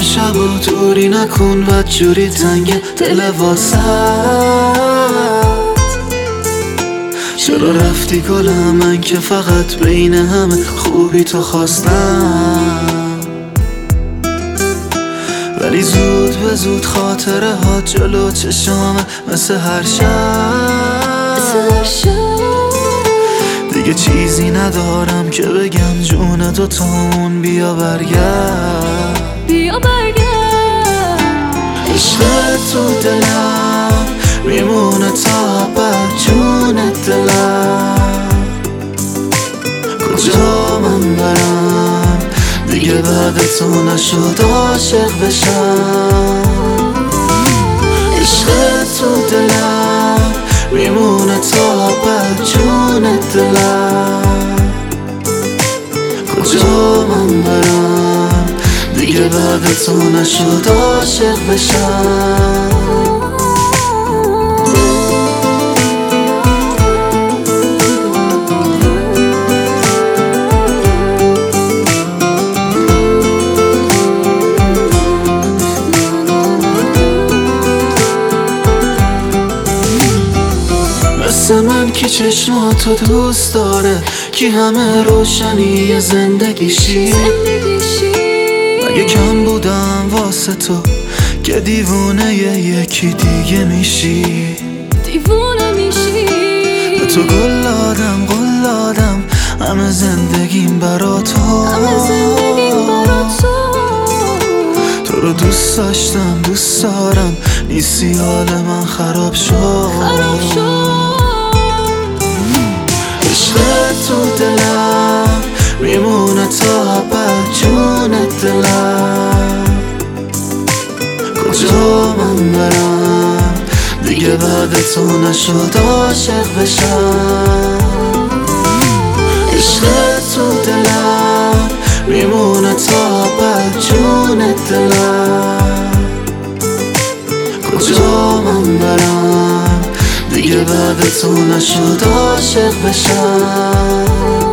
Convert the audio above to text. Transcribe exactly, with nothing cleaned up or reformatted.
امشب و دوری نکن و جوری تنگ دل واسط. چرا رفتی گلم من که فقط بین همه خوبی تو خواستم، ولی زود به زود خاطره ها جلو چشامه مثل هر شب. دیگه چیزی ندارم که بگم جون دوتامون بیا برگرد، بیا برگرد. عشق تو دلم میمونه تا ابد، جون دلم کجا من برم دیگه بعد تو نشد عاشق بشم. عشق تو دلم میمونه تا ابد، جون دلم کجا من برم دیگه بعد تو نشد عاشق بشم. مثل من کی چشماتو دوست داره، کی همه روشنی زندگیشی. مگه کم بودم واسه تو که دیوونه یکی دیگه میشی، دیوونه میشی. به تو گل دادم گل دادم همه زندگیم برا تو، همه زندگیم برا تو. تو رو دوست داشتم دوست دارم، نیستی حال من خراب شد، خراب شد. عشق تو دلم میمونه تا ابد، جون دلم کجا من برم دیگه بعد تو نشد عاشق بشم. عشق تو دلم میمونه تا ابد، جون دلم کجا من برم دیگه بعد تو نشد عاشق بشم.